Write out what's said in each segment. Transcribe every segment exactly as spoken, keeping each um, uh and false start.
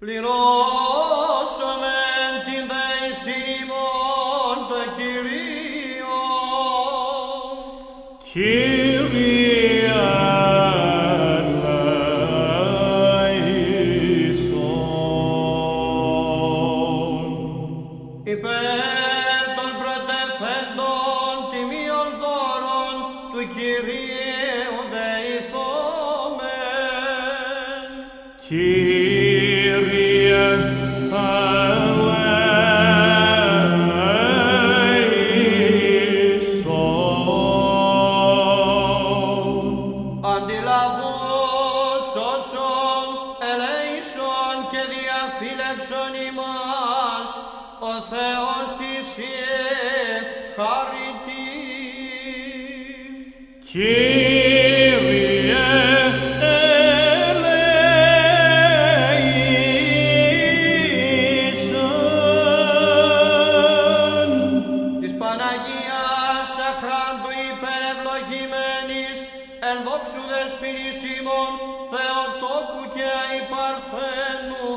πληρώσομεν την δέησιν ημών το Κυρίο. Κύριε ελέησον. Υπέρ των πρωτευθέντων τιμίων δώρων του Κυρίου δεηθόμεν. Κύριε ελέησον. Αντιλαβούς όσων ελέησον και διαφύλαξον ημάς, ο Θεός της Ιε χαριτή. Κύριε ελέησον. Της Παναγίας αχράντου υπερευλογημένης, εν δόξου δεσποινής ημών, Θεοτόκου και αϊπαρθένου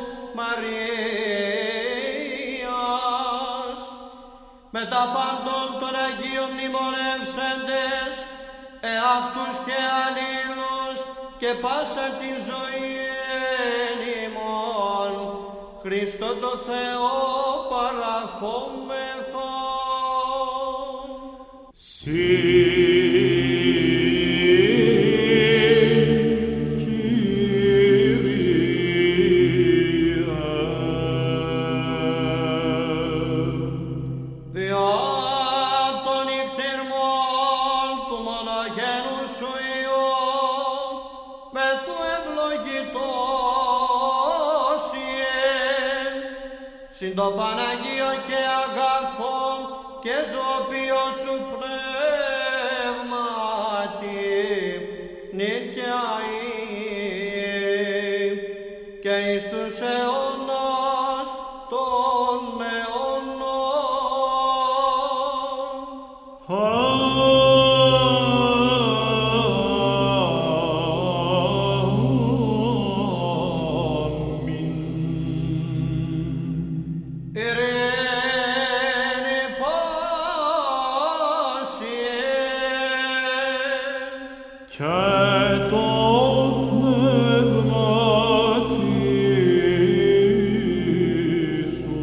Μαρίας, με τα πάντων των Αγίων μνημονεύσαντες, εαυτούς και αλλήλους και πάσα τη ζωή εν ημών, Χριστό το Θεό παραχόμεθα. Συ Διά των νυχτήρμων του μονογένου σου Υιού, μεθού ευλογητός Ιε, συν το Παναγίο και αγαθό και ζωοποιό σου πνεύματι, νυν και αεί, και εις τους αιώνας των αιώνων. Ειρήνη πάση και το πνεύματι σου.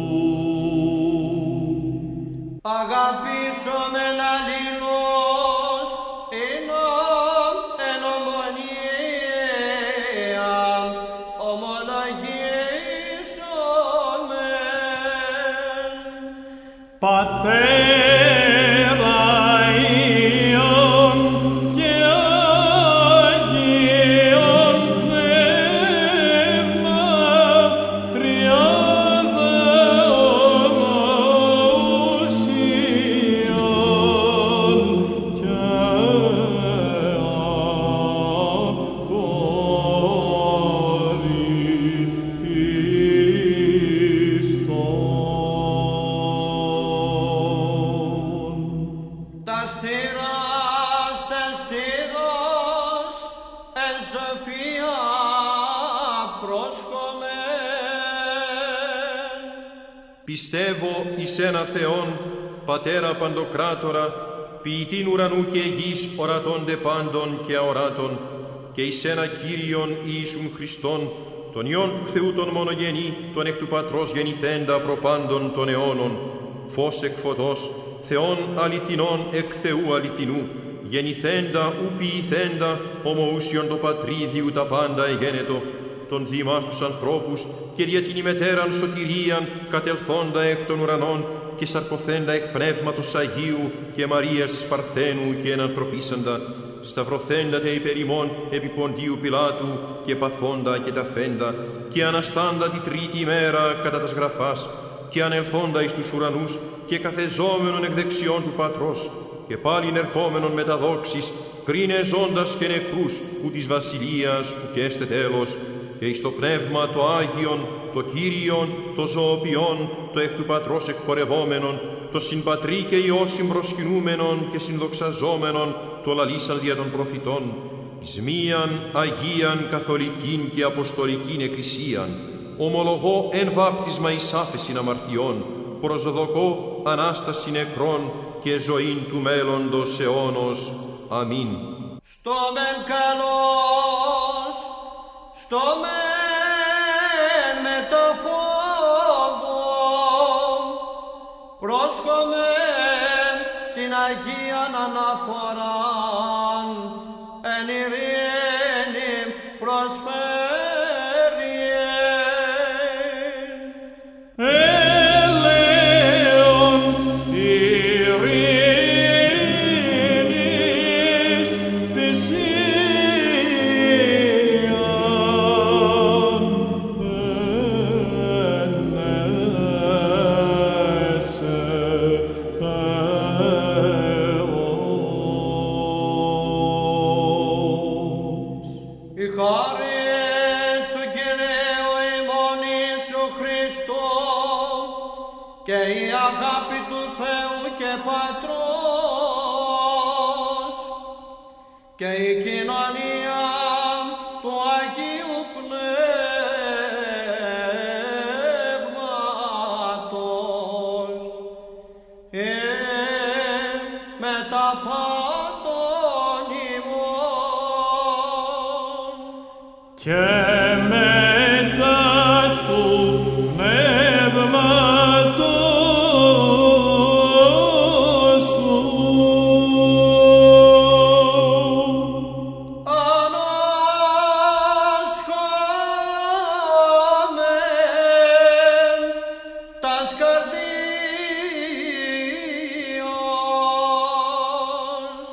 αγαπήσομεν αλλήλους εινόμ εν ομονία ομολογήσομεν. Πατέρα Υιόν και Αγίον Πνεύμα, τριάδα ομοουσίων και αχωριστών. Τα στήρας, τα στήρος, εν σοφία πρόσχομεν. Πιστεύω εις ένα Θεόν, Πατέρα Παντοκράτορα, ποιητήν ουρανού και γης ορατώνται πάντων και αοράτων, και εις ένα Κύριον Ιησούν Χριστόν, τον Υιόν του Θεού τον μονογενή, τον εκ του Πατρός γεννηθέντα προπάντων των αιώνων, φως εκ φωτός, Θεόν αληθινών εκ Θεού αληθινού, γεννηθέντα ου ποιηθέντα, ομοούσιον το Πατρίδιου τα πάντα εγένετο, τον δήμας τους ανθρώπους και δια την ημετέραν σωτηρίαν κατελθόντα εκ των ουρανών και σαρκωθέντα εκ πνεύματος Αγίου και Μαρίας της Παρθένου και ενανθρωπίσαντα, σταυρωθέντα τε υπερ ημών επί Ποντίου Πιλάτου και παθόντα και ταφέντα και αναστάντα τη τρίτη ημέρα κατά τας γραφάς και ανελθόντα εις τους ουρανούς και καθεζόμενον εκ δεξιών του Πατρός και πάλιν ερχόμενον με τα δόξης κρίνε ζώντας και νεκρούς ου της βασιλείας ου και έστε τέλος και εις το πνεύμα το Άγιον, το Κύριον, το ζωοποιόν, το εκ του Πατρός εκπορευόμενον, το συμπατρί και Υιό συμπροσκυνούμενον και συνδοξαζόμενον, το λαλήσαν δια των προφητών, εις μίαν Αγίαν Καθολικήν και Αποστολικήν Εκκλησίαν, ομολογώ εν βάπτισμα εις άφεσιν αμαρτιών, προσδοκώ Ανάσταση νεκρών και ζωήν του μέλλοντος αιώνος. Αμήν. Στο μεν καλός, στο μεν με το φόβο, πρόσκομεν την Αγίαν αναφοράν, εν ειρήνη προσφέρει. Και η αγάπη του Θεού και Πατρός και η κοινωνία του Αγίου Πνεύματος ειν με τα πάντων ημών και μετά του πνεύματος σου. Ανασχόμεν τας καρδίας,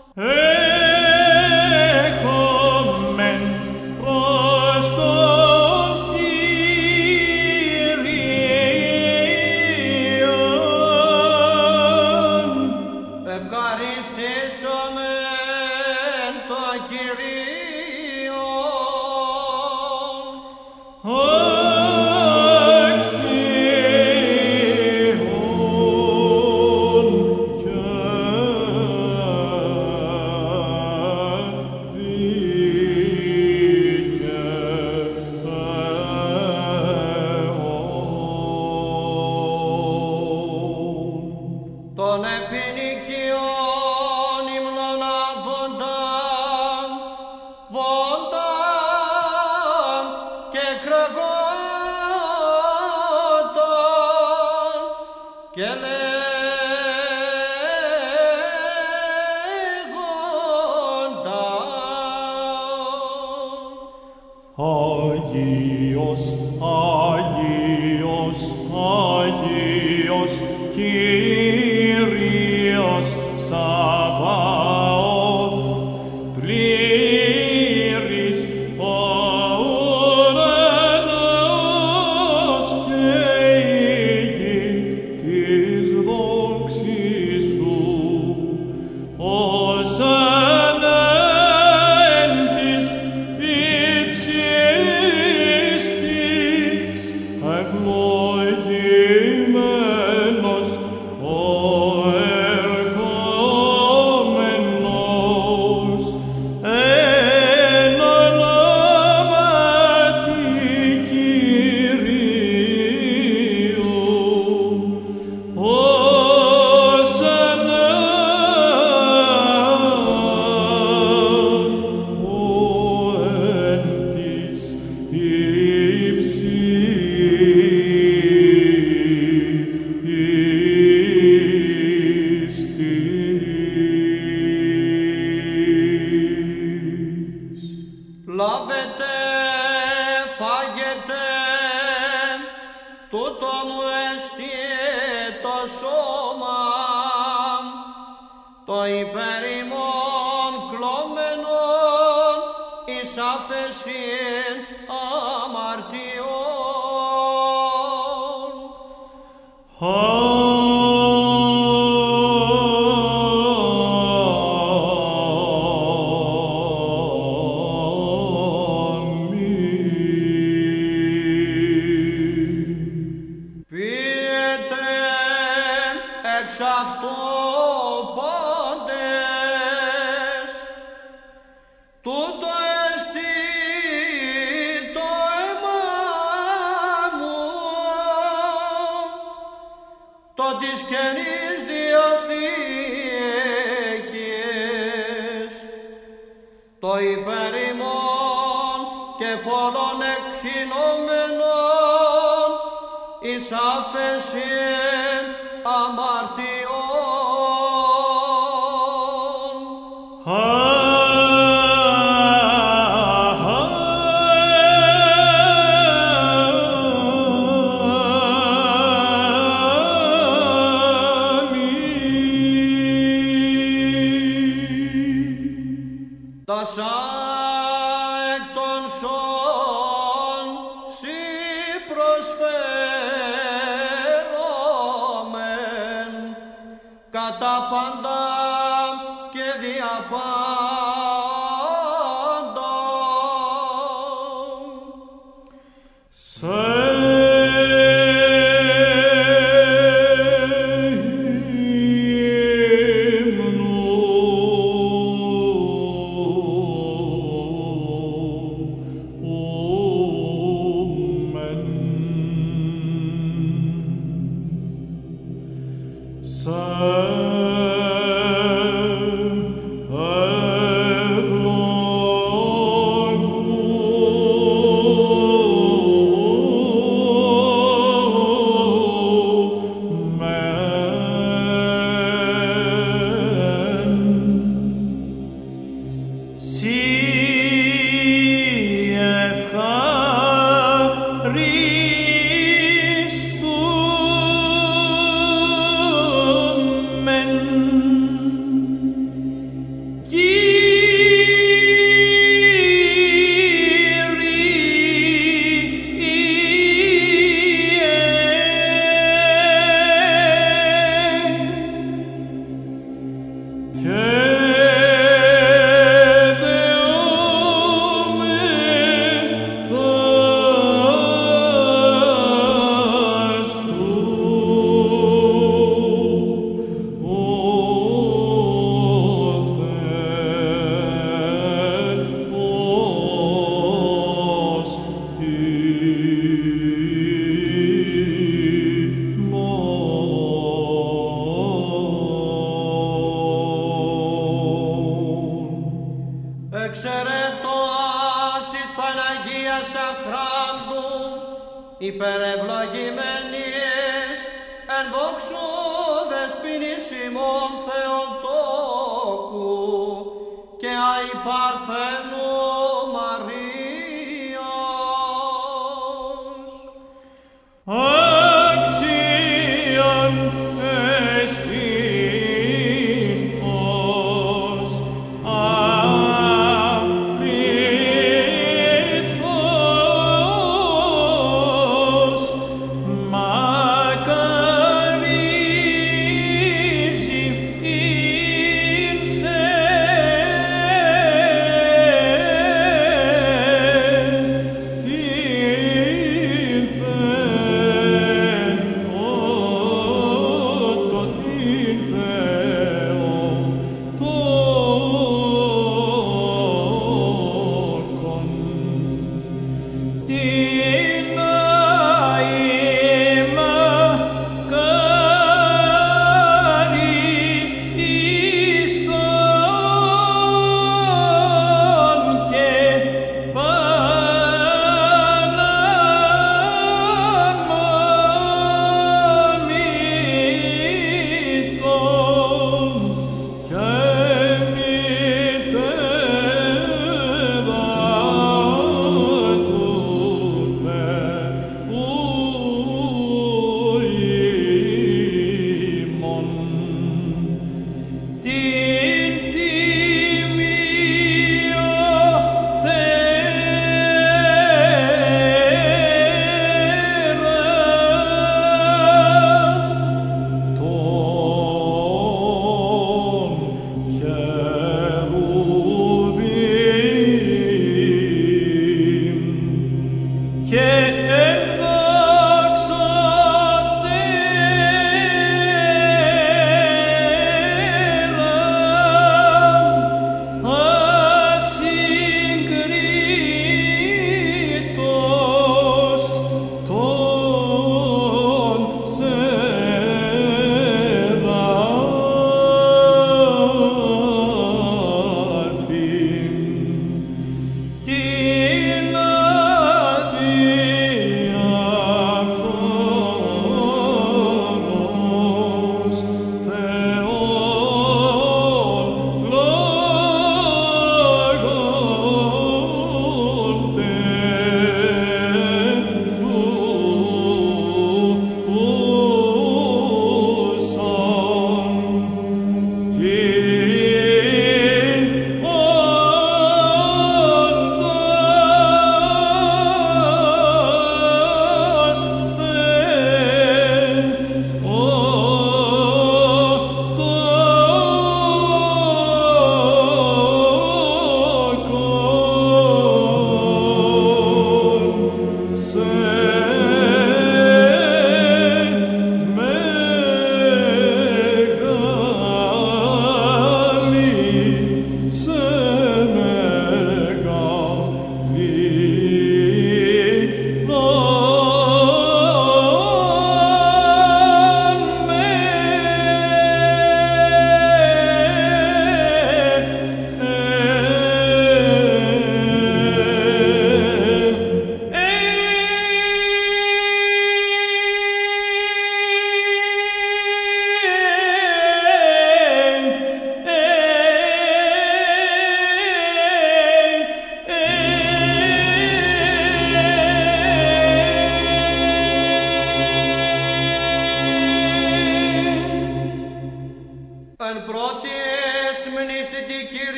Έκομεν προς τον Κύριον. ευχαριστήσομεν τον Κυρίον. Αξιόν και δικαίων. Των επινοικιών ύμνων άδονταν, βόνταν και κραγόταν και λέγονταν. Άγιος, Άγιος, Άγιος, Κύριος Σαβαώθ, πλήρης ο ουρανός και η γη της δόξης σου. Ωσανά εν της ύψιστης, ευλογημένος ο ερχόμενος, εν ονόματι Κυρίου. Ωσανά ο εν της ύψιστης. Λάβετε, φάγετε, τούτο μου εστί το σώμα, το υπέρ ημών κλωμένον εις άφεσιν αμαρτιών. Αμήν. Πίετε εξ αυτού πάντες, τούτο εστί το αίμα της Καινής Διαθήκης, το υπερημών και πολλών εκχυνόμενων εις άφεσιν αμαρτιών. Τασά εκ των σών σοι προσφέρομεν κατά πάντα και δια πάντα. Εξαιρετός της Παναγίας αχράντου, υπερευλογημένης εν δόξου δεσποινής ημών Θεοτόκου και αη Παρθένου Μαρίας. Αξίον εστίν ως αμυθός, μακαρίζει ειν σε την Θεέν, ότο την Θεόν τόκον, την αη μακάρι εις τον και παναμόμητον και μητέρα του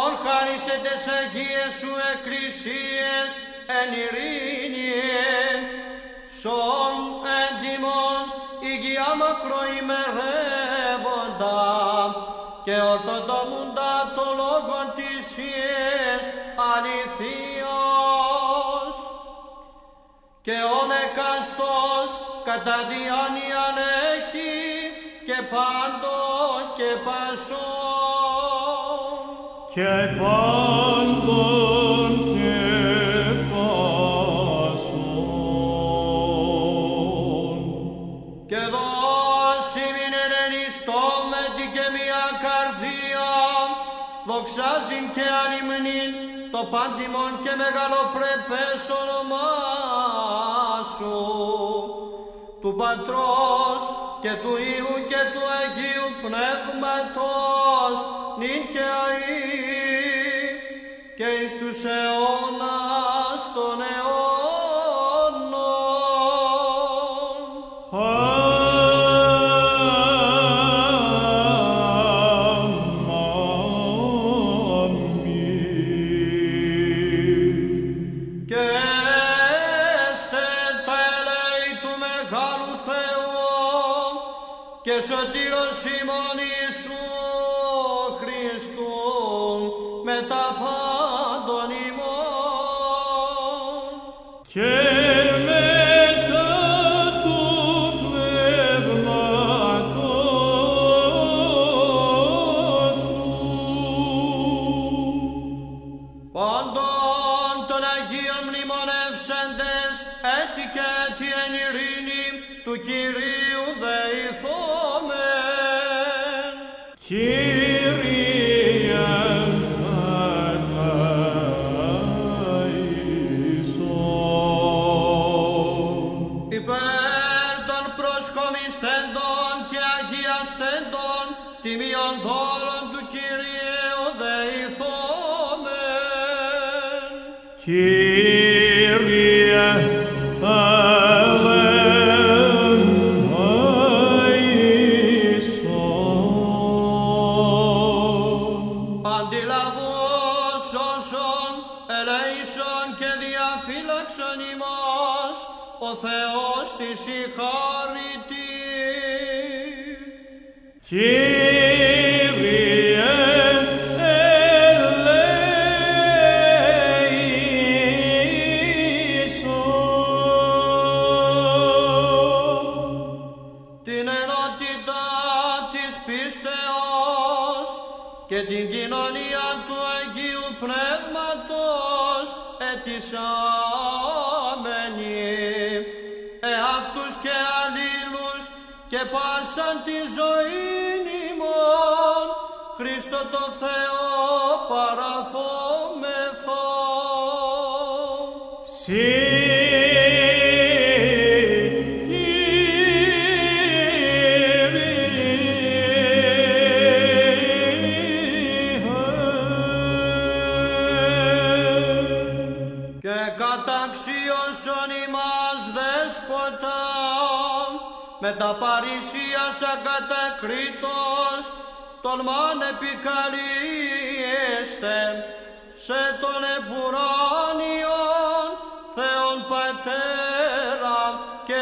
ον χάρισε τες Αγίες σου εκκλησίες εν ειρήνη, σον έντιμον υγεία μακροημερεύοντα και ορθοδομούντα το λόγον της Ιης αληθείος και ον εκαστός κατά διάνοιαν έχει και πάντων και πασών και πάντων και πασών και δώσει μην ενενιστώ με την και μια καρδία δοξάζειν και ανυμνήν το πάντιμον και μεγαλοπρεπές όνομά σου του Πατρός και του Υιού και του Αγίου Πνεύματος νυν και αεί και εις τους αιώνας των αιώνων. Και σωτήρος ημών Ιησού Χριστού μετά πάντων ημών και μετά του πνεύματος σου πάντων των Αγίων μνημονεύσαντες έτη και έτη εν ειρήνη του Κυρίου δεηθόμεν. Κύριε ελέησον. Υπέρ των προσκομισθέντων και αγιαστέντων τιμίων δώρων του Κυρίου δεηθόμεν. Κύριε αντιλαβούς όσων ελέησον και διαφύλαξον ημάς ο Θεός της η χάρητη. Κύριε ελέησον. Την ενότητα της πίστεως και την κοινωνία του Αγίου Πνεύματος ετισάμενοι εαυτούς και αλλήλους και πάσαν τη ζωήν ημών Χριστό το Θεό παραθόμεθα. Καταξίωσον ημάς δέσποτα με τα παρησίας ακατακρίτως τολμάν επικαλείστε σε τον επουράνιον Θεόν Πατέρα και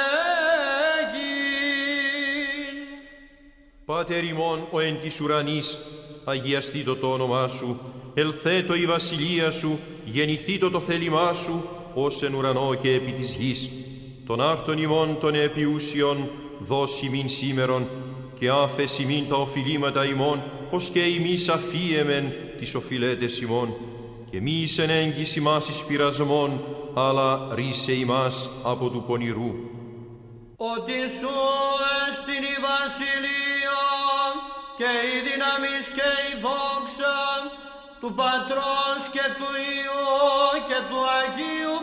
λέγειν. Πάτερ ημών ο εν της ουρανής, αγιαστήτω το όνομά σου, ελθέτω η βασιλεία σου, γεννηθήτω το θέλημά σου, ως εν ουρανό και επί της γης. Τον άρτον ημών των επιούσιων δώσει μην σήμερον, και άφες ημίν τα οφειλήματα ημών, ως και ημείς αφίεμεν τις οφειλέτες ημών. Και μη εις εν έγκυς ημάς εις πειρασμόν, αλλά ρίσε ημάς από του πονηρού. Ότι σου εστιν η βασιλεία και η δύναμις και η δόξα του Πατρός και του Υιού και του Αγίου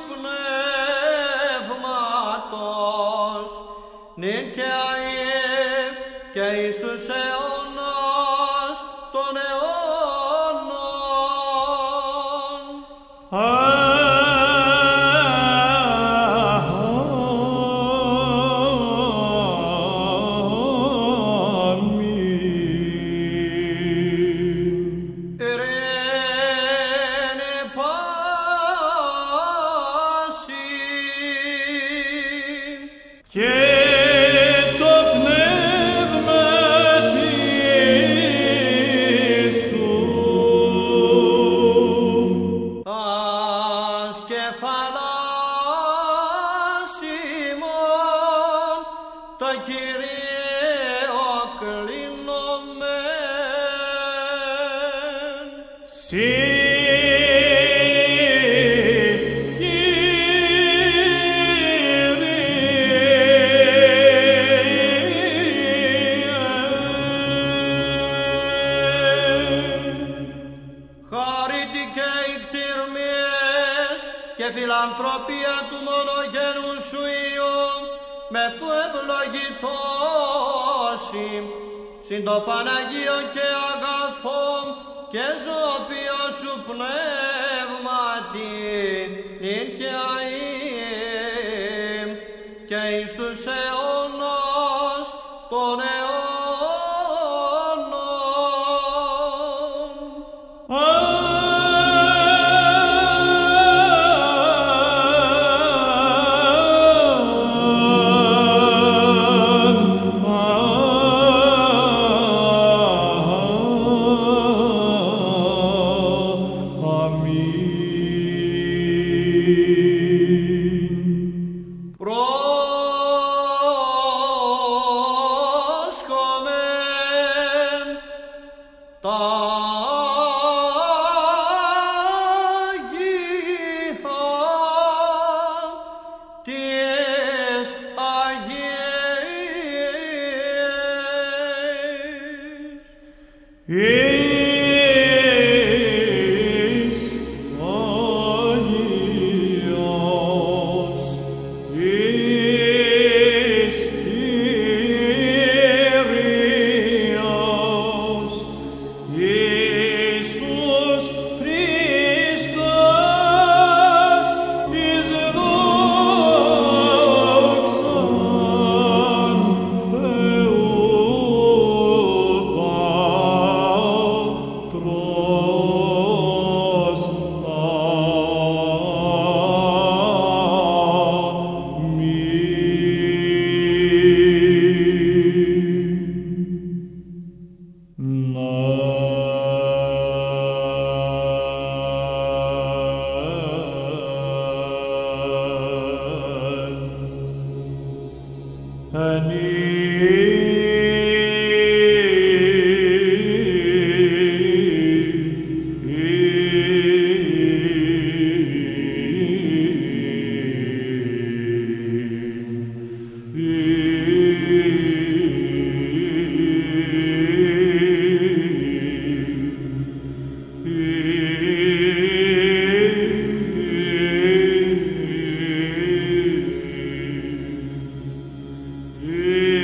Πνεύματος νυν και αεί και εις τους αιώνας των αιώνων. Αμήν. Φιλανθρωπία του μονογένου σου Υιού, μεθού ευλογητώσει, συν το Παναγίο και αγαθό και ζωοποιό σου πνεύματι, νυν και αΐ, και εις τους αιώνας των αιώνων. Amen.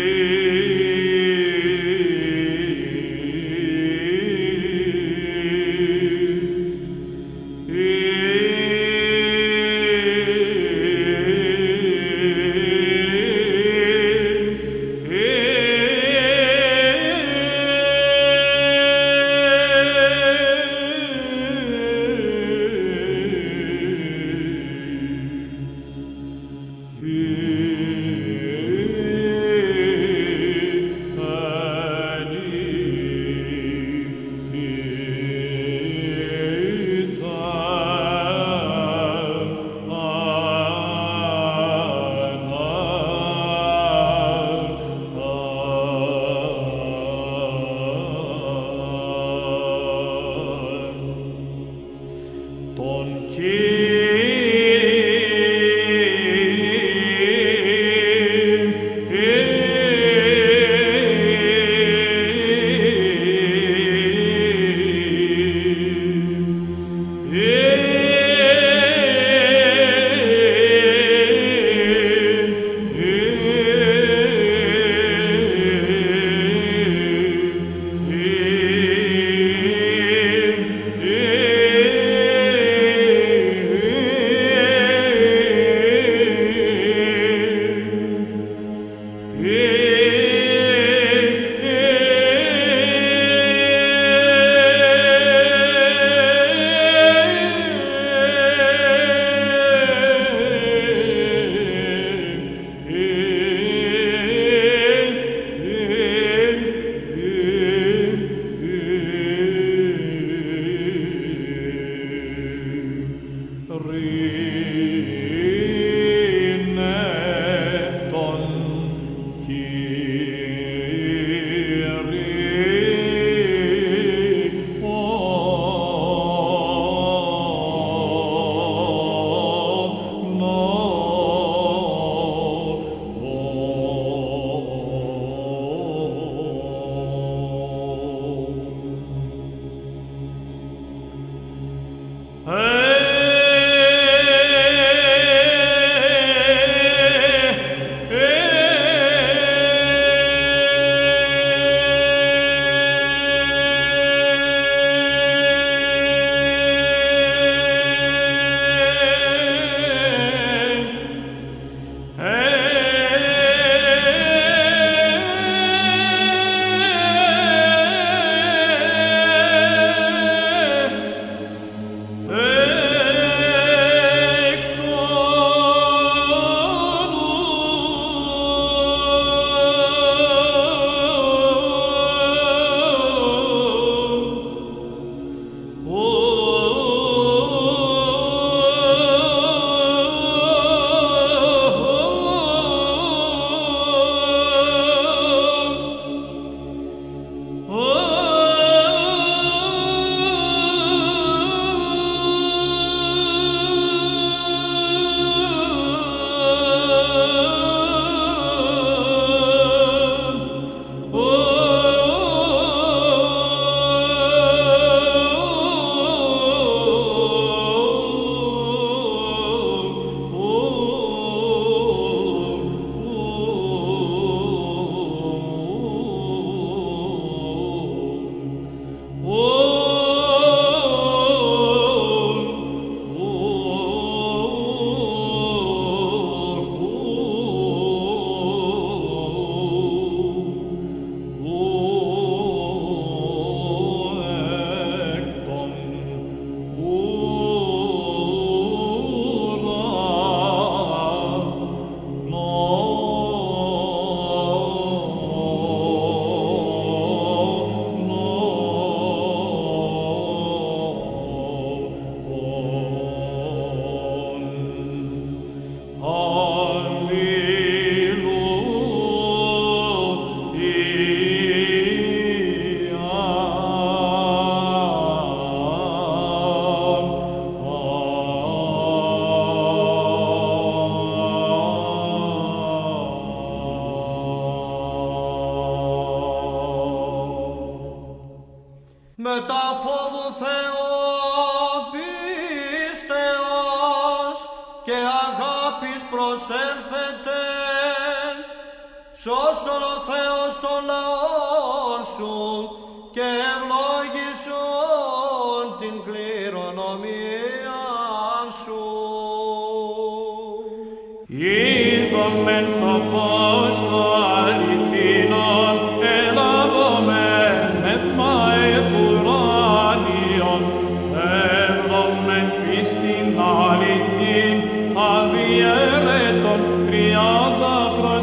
προσέλθετε, σώσον ο Θεός των λαών σου και ευλόγησον την κληρονομία σου. Είδομεν το φως το αληθινόν, ελάβομεν πνεύμα επουράνιον, έβρομεν πίστην αληθήν, αδιαιρέτων τριάδα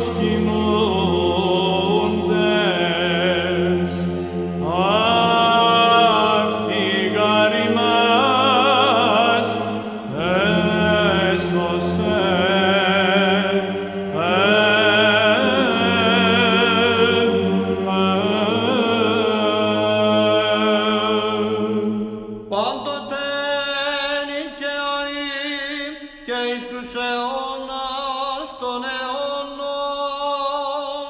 προσκυνούντες. Αυτή γάρ ημάς έσωσε. Πάντοτε και αεί και εις τους αιώνας των αιώνων.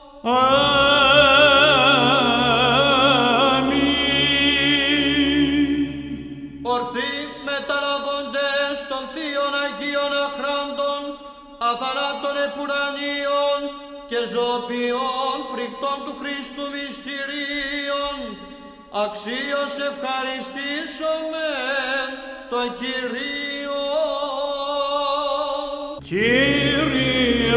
Αμήν. Ορθοί μεταλαβώντες των θείων Αγίων αχράντων, αθανάτων επουρανίων και ζωοποιών φρικτών του Χριστού μυστηρίων, αξίως ευχαριστήσομεν το Κυρίο. Κύριε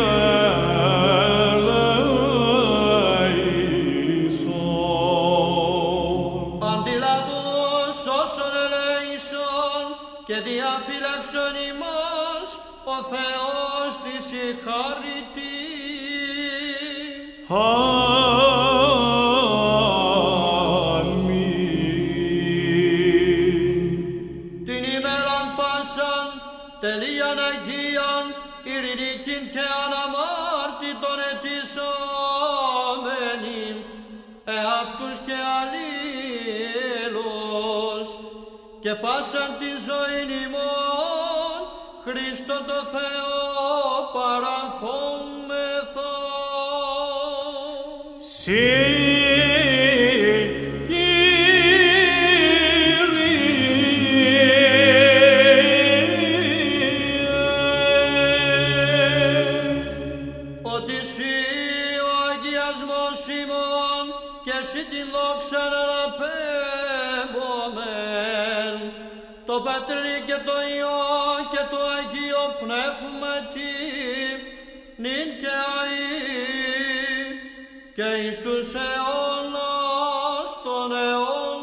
ελέησον. Αντιλαβούς όσων ελέησον και διαφύλαξον ημάς ο Θεός της η χάρητη. Την ημέραν πάσαν τελείαν Αγίαν ειρηνικήν και αναμάρτητον ετισόμενοι εαυτούς και αλλήλους και πάσαν τη ζωήν ημών Χριστό το Θεό παραθόμεθα. Συ, Κύριε το Πατρί και το Υιό και το Αγίο Πνεύμα τι, νυν και αεί, και εις τους αιώνας των αιώνων.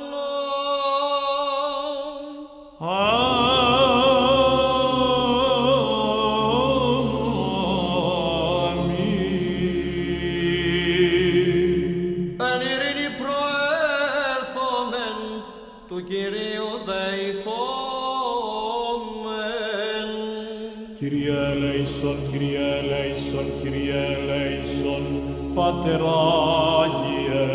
Αμήν. Εν ειρήνη προέρθομεν, του Κυρίου δεηθόμεν. Kyrie eleison, Kyrie eleison, Kyrie eleison, Pater Άγιε,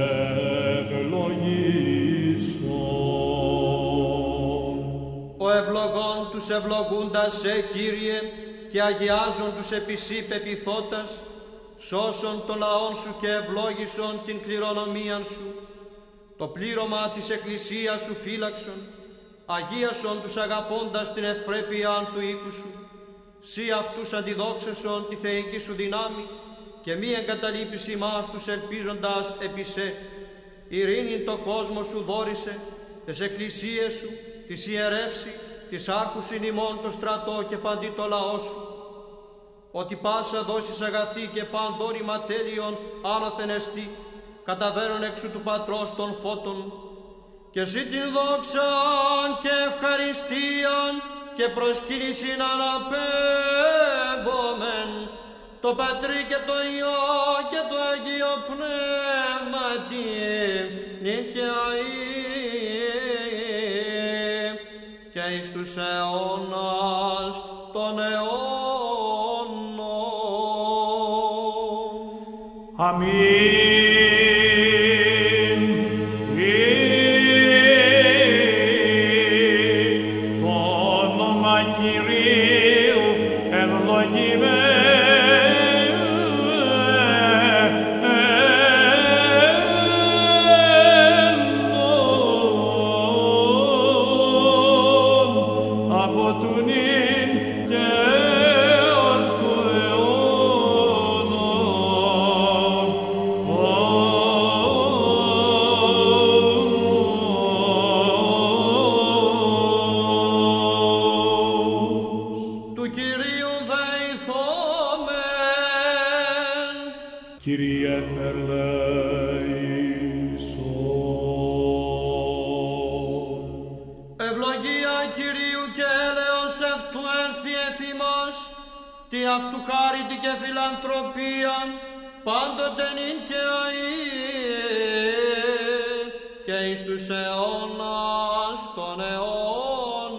ευλογήσον. Ο ευλογών τους ευλογούντας σε, Κύριε, και αγιάζον τους επισή πεπιθώτας, σώσον το λαόν σου και ευλόγησον την κληρονομίαν σου. Το πλήρωμα της Εκκλησίας σου φύλαξον, αγίασον τους αγαπώντας την ευπρέπεια του οίκου σου. Σύ αυτούς αντιδόξεσον τη θεϊκή σου δυνάμει και μη εγκαταλείπεις ημάς τους ελπίζοντας επί σε. Ειρήνην το κόσμο σου δόρισε, τες εκκλησίες σου, της ιερεύση, της άρχουσιν ημών το στρατό και παντί το λαό σου. Ότι πάσα δόσεις αγαθή και παν δόρημα τέλειον άνωθεν εστί, καταβαίνον εξού του Πατρός των φώτων. Και εσύ την δόξαν και ευχαριστίαν και προσκύνησιν αναπέμπομεν, το Πατρί και το Υιό και το Αγίο Πνεύμα τι, νυν και αεί, και εις τους αιώνας των αιώνων. Αμήν. Το όνομα Κυρίου ευλογημένον. Kyrie eleison. Ευλογία Κυρίου και έλεος αυτού έρθει εφ' ημάς, τι αυτού χάριτη και φιλανθρωπία, πάντοτε νυν και αεί, και εις τους αιώνας των αιώνων.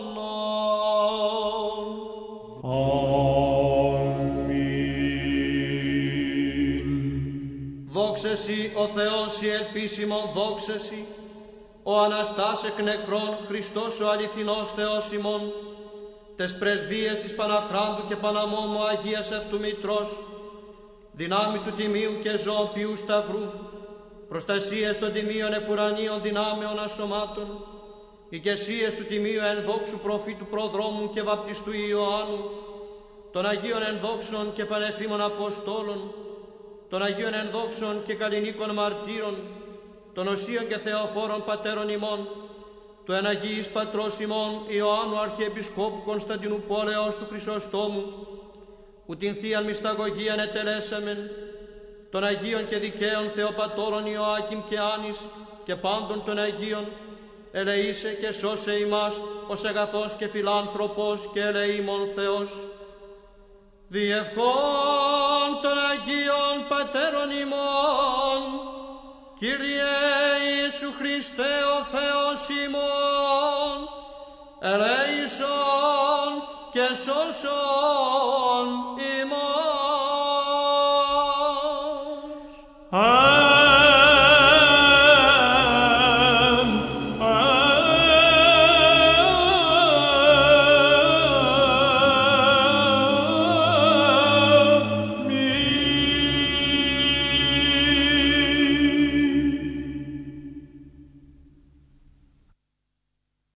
Δόξεσι ο Θεός η ελπίσιμον, δόξεσι ο Αναστάς εκ νεκρών, Χριστός ο αληθινός Θεός ημών, τες πρεσβείες της Παναχράντου και Παναμόμου Αγίας Αυτού Μητρός, δυνάμει του τιμίου και ζωοποιού σταυρού, προστασίες των τιμίων επουρανίων δυνάμεων ασωμάτων, οικεσίες του τιμίου ενδόξου προφήτου προδρόμου και βαπτιστού Ιωάννου, των Αγίων ενδόξων και πανεφήμων Αποστόλων, των Αγίων ενδόξων και καλλινίκων μαρτύρων, των οσίων και θεοφόρων πατέρων ημών, του εναγίης πατρός ημών Ιωάννου Αρχιεπισκόπου Κωνσταντινού Πόλεως του Χρυσοστόμου, που την Θείαν Μυσταγωγίαν ετελέσαμεν, των Αγίων και δικαίων Θεοπατώρων Ιωάκιμ και Άνης και πάντων των Αγίων, ελεήσε και σώσε ημάς ως αγαθός και φιλάνθρωπος και ελεήμων Θεός. Διευχών των Αγίων Πατέρων ημών, Κύριε Ιησού Χριστέ ο Θεός ημών, ελέησον και σώσον